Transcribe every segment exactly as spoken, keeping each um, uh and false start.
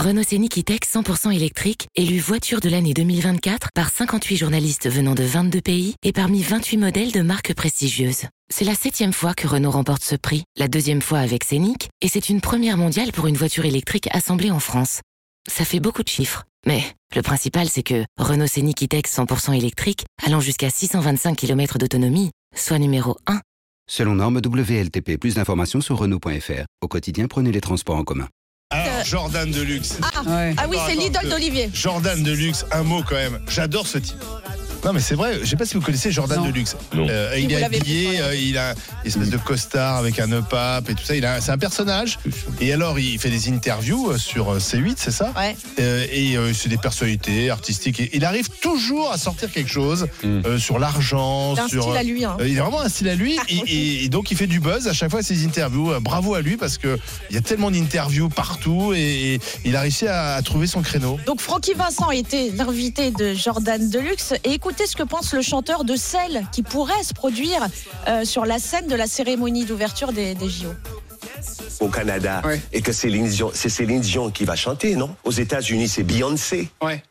Renault Scénic E-Tech cent pour cent électrique, élu voiture de l'année deux mille vingt-quatre par cinquante-huit journalistes venant de vingt-deux pays et parmi vingt-huit modèles de marques prestigieuses. C'est la septième fois que Renault remporte ce prix, la deuxième fois avec Scénic, et c'est une première mondiale pour une voiture électrique assemblée en France. Ça fait beaucoup de chiffres, mais le principal c'est que Renault Scénic E-Tech cent pour cent électrique, allant jusqu'à six cent vingt-cinq kilomètres d'autonomie, soit numéro un. Selon norme W L T P, plus d'informations sur Renault point F R. Au quotidien, prenez les transports en commun. Alors, Jordan Deluxe. Ah, ouais. ah oui, c'est l'idole d'Olivier. Jordan Deluxe, un mot quand même. J'adore ce type. Non mais c'est vrai, je sais pas si vous connaissez Jordan non. Deluxe. Non. Euh, il est habillé, euh, il a une espèce de costard avec un nœud pape et tout ça. Il a, c'est un personnage. Et alors il fait des interviews sur C huit, c'est ça? Ouais. Euh, et euh, c'est des personnalités artistiques. Et il arrive toujours à sortir quelque chose mm. euh, sur l'argent. C'est un sur, style à lui. Hein. Euh, il a vraiment un style à lui. Ah, et, okay. et, et donc il fait du buzz à chaque fois ses interviews. Euh, bravo à lui parce que il y a tellement d'interviews partout et, et il a réussi à, à trouver son créneau. Donc Francky Vincent était l'invité de Jordan Deluxe. Et écoutez ce que pense le chanteur de Cell qui pourrait se produire euh, sur la scène de la cérémonie d'ouverture des, des J O. Au Canada, ouais. et que Céline Dion, c'est Céline Dion qui va chanter, non? Aux États-Unis, c'est Beyoncé. Ouais.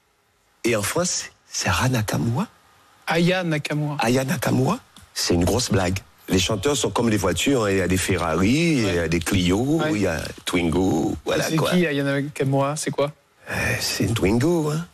Et en France, c'est Aya Nakamura. Aya Nakamura. Aya Nakamura, c'est une grosse blague. Les chanteurs sont comme les voitures, il y a des Ferrari, ouais. il y a des Clio, ouais. il y a Twingo, voilà c'est quoi. C'est qui Aya Nakamura? C'est quoi? euh, C'est une Twingo, hein.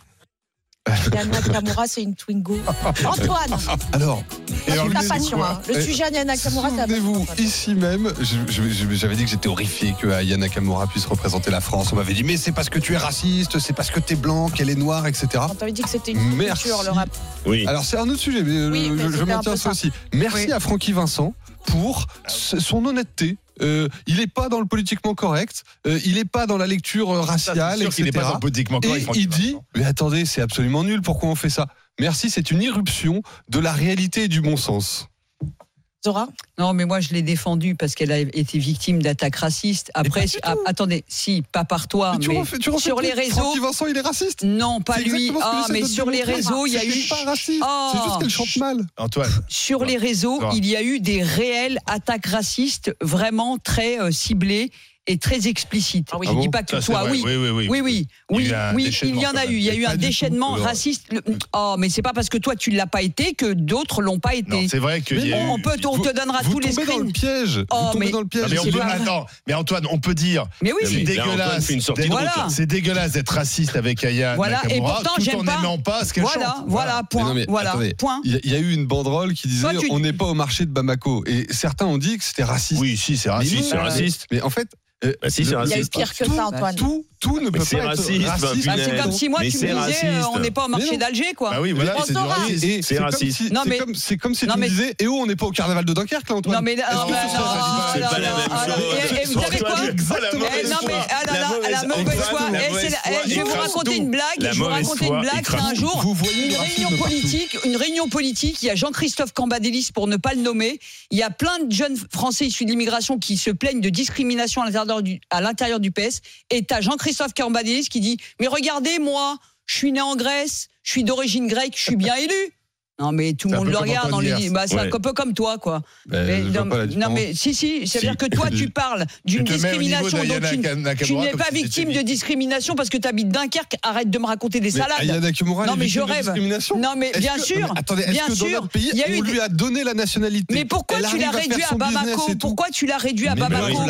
Yana Nakamura, c'est une Twingo. Antoine. Alors, c'est ta passion. Hein. Le sujet Yana Nakamura, c'est Souvenez-vous, ici même, je, je, je, j'avais dit que j'étais horrifié que Aya Nakamura puisse représenter la France. On m'avait dit, mais c'est parce que tu es raciste, c'est parce que tu es blanc, qu'elle est noire, et cetera. On t'avait dit que c'était une culture, le rap. Oui. Alors, c'est un autre sujet, mais, oui, mais je, je maintiens ça aussi. Merci oui. à Francky Vincent pour son honnêteté. Euh, il n'est pas dans le politiquement correct, euh, il n'est pas dans la lecture raciale, et cetera. Il n'est pas dans le politiquement correct. Et il dit, mais attendez, c'est absolument nul, pourquoi on fait ça? Merci, c'est une irruption de la réalité et du bon sens. Zora? Non, mais moi je l'ai défendue parce qu'elle a été victime d'attaques racistes. Après, ah, attendez, si, pas par toi, mais, mais tu refais, tu refais sur les réseaux. Francky Vincent, il est raciste? Non, pas lui. Ah, mais sur les réseaux, il y a eu. C'est pas raciste. Oh. C'est juste qu'elle chante mal. Antoine. Sur les réseaux, il y a eu des réelles attaques racistes, vraiment très euh, euh, et très explicite. Ah oui. Je ne dis pas que ça, toi, oui. Oui, oui, oui. Oui, oui, oui, oui, il y en a eu. Il y a eu un déchaînement raciste. Oh, mais c'est pas parce que toi tu l'as pas été que d'autres l'ont pas été. Non, c'est vrai que on eu... peut, on te donnera vous tous les screens. Vous tombez dans le piège. Oh, vous tombez mais... dans le piège. Non, mais, on peut... Attends, mais Antoine, on peut dire. Mais oui, c'est dégueulasse. D'être... Voilà. C'est dégueulasse d'être raciste avec Aya voilà. Nakamura. Et pourtant, tout j'aime en pas. n'aimant pas ce qu'elle voilà, chante. Voilà, point. Mais voilà, attendez, point. Il y, y a eu une banderole qui disait toi, tu... on n'est pas au marché de Bamako. Et certains ont dit que c'était raciste. Oui, si, c'est raciste. C'est raciste. Mais en fait. Euh, bah si, il y a eu pire que tout, ça, Antoine. Tout, tout ne peut mais pas raciste, être raciste. Bah, c'est comme si moi, mais tu me disais, raciste. euh, on n'est pas au marché d'Alger, quoi. Bah oui, voilà, c'est du racisme. Et c'est c'est raciste. Comme si, non, mais... c'est, comme, c'est comme si non, tu mais... me disais, eh oh, on n'est pas au carnaval de Dunkerque, là, Antoine. Non, mais non, non, c'est pas la même chose. Et vous savez quoi? Non, mais à la mauvaise foi. Je vais vous raconter une blague. Je vais vous raconter une blague. C'est un jour, une réunion politique, une réunion politique. Il y a Jean-Christophe Cambadélis, pour ne pas le nommer. Il y a plein de jeunes Français issus de l'immigration qui se plaignent de discrimination à l'intérieur du P S. Et t'as Jean-Christophe Cambadélis qui dit « Mais regardez, moi, je suis né en Grèce, je suis d'origine grecque, je suis bien élu. » Non, mais tout le monde le regarde. On lui dit, bah, c'est ouais. un peu comme toi, quoi. Ben, mais, non, non, mais si, si, c'est-à-dire si. que toi, tu parles d'une tu discrimination. Donc, tu, tu n'es pas victime de discrimination parce que tu habites Dunkerque. Arrête de me raconter des mais salades. Aya Nakamura, non, mais je rêve. Non, mais bien que, sûr. Mais attendez, bien est-ce que sûr, dans notre pays, y a on eu lui a donné la nationalité? Mais pourquoi tu l'as réduit à Bamako? Pourquoi tu l'as réduit à Bamako?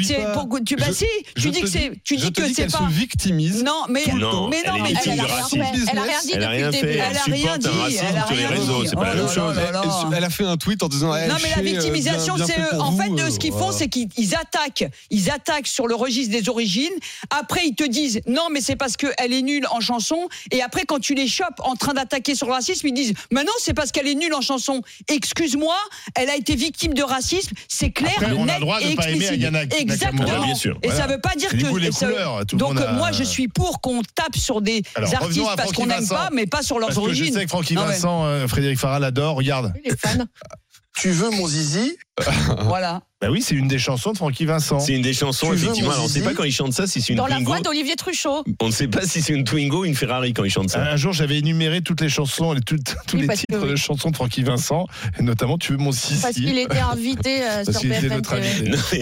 Tu bah si, tu dis que c'est, tu dis que c'est pas. Elle se victimise. Non, mais non, mais non, mais elle a rien dit depuis le début. Elle a rien dit. Elle a rien dit. C'est pas la même chose. Elle a fait un tweet en disant. Non mais la victimisation, c'est eux. En fait, ce qu'ils font, c'est qu'ils attaquent, ils attaquent sur le registre des origines. Après, ils te disent non, mais c'est parce qu'elle est nulle en chanson. Et après, quand tu les chopes en train d'attaquer sur le racisme, ils disent mais non, c'est parce qu'elle est nulle en chanson. Excuse-moi, elle a été victime de racisme. C'est clair, après, on net a le droit de et pas aimer explicite. Nakamura. Exactement. Bien sûr. Et voilà. ça veut pas dire c'est que. Les Ça... couleurs, Donc a... moi, je suis pour qu'on tape sur des Alors, artistes parce qu'on n'aime pas, mais pas sur leurs parce origines. Que je sais que Francky Vincent, euh, Frédéric Farah l'adore. Regarde. Il est fan. Tu veux mon zizi? Voilà. Bah oui, c'est une des chansons de Francky Vincent. C'est une des chansons, tu effectivement. Alors, on ne sait pas quand il chante ça si c'est une Dans Twingo. Dans la voix d'Olivier Truchot. On ne sait pas si c'est une Twingo ou une Ferrari quand il chante ça. Un jour, j'avais énuméré toutes les chansons, les, toutes, tous oui, les titres que... de chansons de Francky Vincent, et notamment Tu veux mon zizi. Parce qu'il était invité euh, sur B F M T V.